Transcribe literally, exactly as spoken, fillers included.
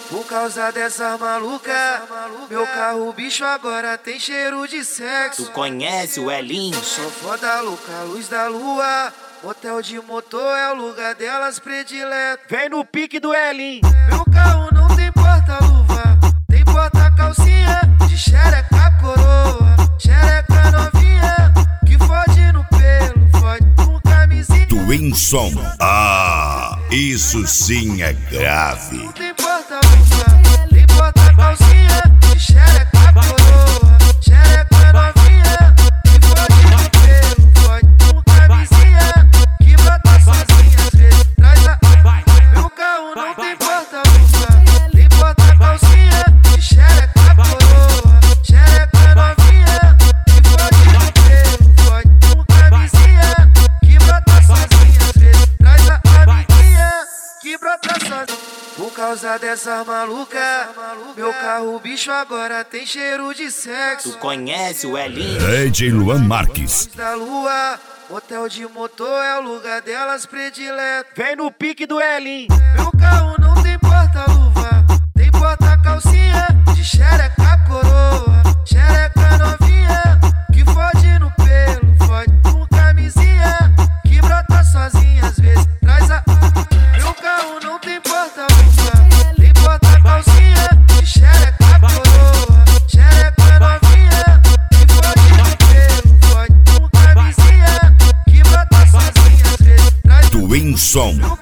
Por causa dessa maluca, meu carro bicho agora tem cheiro de sexo. Tu conhece o Elinho? Sou foda louca, luz da lua. Motel de motor é o lugar delas predileto. Vem no pique do Elinho. Meu carro não tem porta-luva, tem porta-calcinha de xereca coroa. Xereca novinha, que fode no pelo, fode com camisinha. Twinson, ah, isso sim é grave. Não tem porta-luva, tem porta-calcinha de xereca coroa. Xereca novinha, que fode no pelo, fode com camisinha, que brota sozinha, às vezes traz a... Meu carro não tem porta-luva, tem porta-calcinha de xereca coroa. Xereca novinha, que fode no pelo, fode com camisinha, que brota sozinha, às vezes traz a amiguinha, que brota sozinha. Por causa dessa maluca, meu carro bicho agora tem cheiro de sexo. Tu conhece o Elinho? D J Luan Marques. Luz da lua, motel de motor é o lugar delas predileto. Vem no pique do Elinho. Meu carro não tem porta-luva, tem porta-calcinha de xereca coroa. Xereca novinha, que fode no pelo, fode com camisinha, que brota sozinha, às vezes traz a... Meu carro não tem porta-luva, tem porta-calcinha de xereca coroa. Xereca novinha, que fode no pelo, fode com camisinha, que brota sozinha, às vezes traz... Twinson,